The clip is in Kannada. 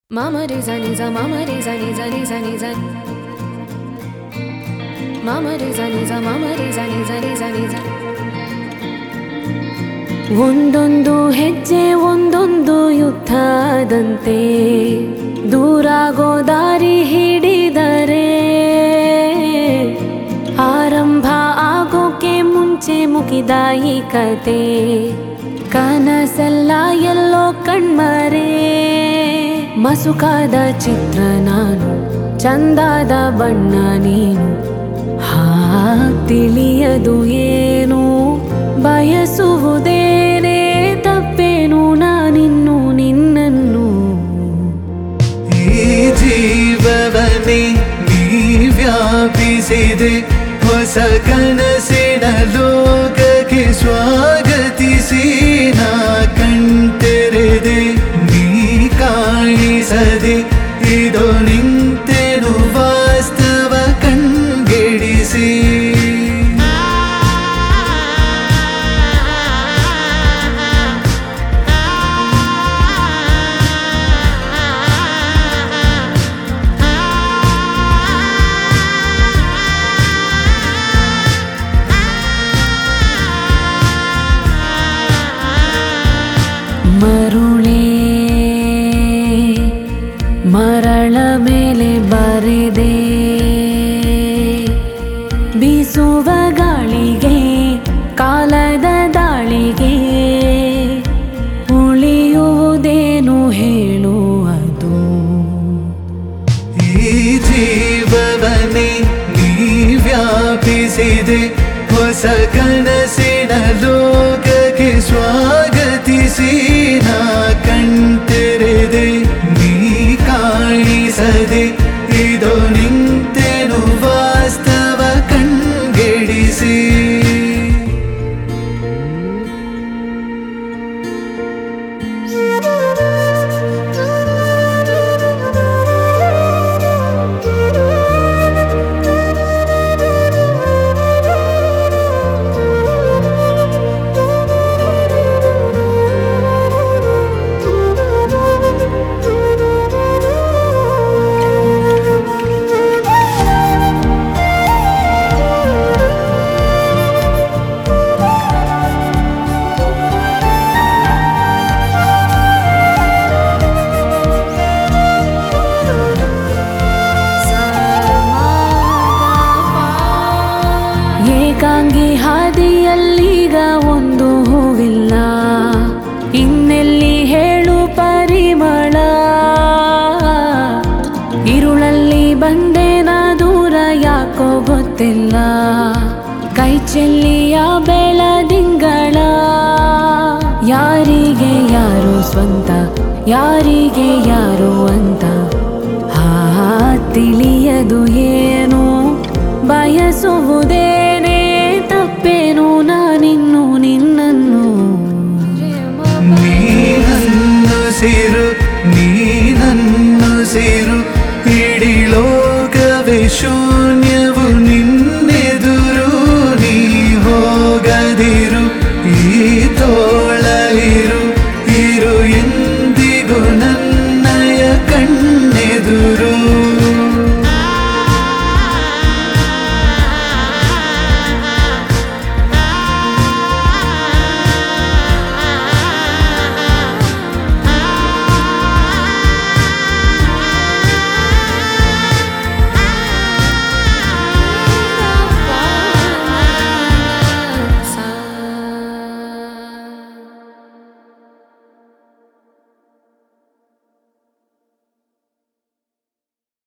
Mama re za ni za mama re za ni za ni za ni za Mama re za ni za mama re za ni za ni za ni za ಒಂದೊಂದು ಹೆಜ್ಜೆ ಒಂದೊಂದು ಯುದ್ಧದಂತೆ ದೂರಾಗೋ ದಾರಿ ಹಿಡಿದರೆ ಆರಂಭ ಆಗೋಕೆ ಮುಂಚೆ ಮುಗಿದ ಈ ಕತೆ ಕನಸೆಲ್ಲ ಎಲ್ಲೋ ಕಣ್ಮರೆ ಮಸುಕಾದ ಚಿತ್ರ ನಾನು ಚಂದಾದ ಬಣ್ಣ ನೀನು ತಿಳಿಯದು ಏನು ಬಯಸುವುದೇನೇ ತಪ್ಪೇನು ನಾನಿನ್ನು ನಿನ್ನನ್ನು ಈ ಜೀವವನ್ನೇ ನೀ ವ್ಯಾಪಿಸಿದೆ ಹೊಸ ಕನಸಿನ ಲೋಕಕ್ಕೆ ಸ್ವಾಗತಿಸಿ ನಾ ಕಣ್ತೆರೆದೆ ನೀ ಕಾಣಿಸದೆ ಇದೋ ನಿಂತೆನು ವಾಸ್ತವ ಕಣ್ಗೆಡಿಸಿ ಮರುಳೇ ಮರಳ ಮೇಲೆ ಬರೆದೆ ಬೀಸುವ ಗಾಳಿಗೆ ಕಾಲದ ದಾಳಿಗೆ ಉಳಿಯುವುದೇನು ಹೇಳುವುದು ಈ ಜೀವವನ್ನೇ ನೀ ವ್ಯಾಪಿಸಿದೆ ಹೊಸ ಕನಸಿನ ಲೋಕಕ್ಕೆ ಸ್ವಾಗತಿಸಿ ನಾ ಕಣ್ತೆರೆದೆ ನೀ ಕಾಣಿಸದೆ ಇದೋ ನಿಂತೆನು ವಾಸ್ತವ ಕಣ್ಗೆಡಿಸಿ ಏಕಾಂಗಿ ಹಾದಿಯಲ್ಲೀಗ ಒಂದು ಹೂವಿಲ್ಲ ಇನ್ನೆಲ್ಲಿ ಹೇಳು ಪರಿಮಳ ಇರುಳಲ್ಲಿ ಬಂದೇನ ದೂರ ಯಾಕೋ ಗೊತ್ತಿಲ್ಲ ಕೈ ಚೆಲ್ಲಿಯ ಬೆಳದಿಂಗಳ ಯಾರಿಗೆ ಯಾರು ಸ್ವಂತ ಯಾರಿಗೆ ಯಾರು ಅಂತ ತಿಳಿಯದು ಏನು ಬಯಸುವುದೇನೇ ತಪ್ಪೇನು ನಾನಿನ್ನು ನಿನ್ನನ್ನು ನೀನನ್ನು ಸೇರು ಇಡೀ ಲೋಕವೇ ಶೂನ್ಯ